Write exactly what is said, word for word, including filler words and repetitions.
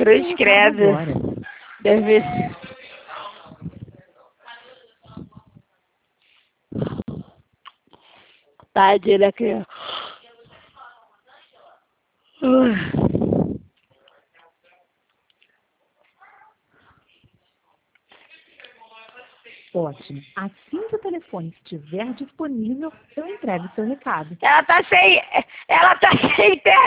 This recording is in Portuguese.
Cruz credo. Agora. Deve... Tadinha da criança. Ótimo. Assim que o telefone estiver disponível, eu entrego o seu recado. Ela tá sem... Ela tá sem internet.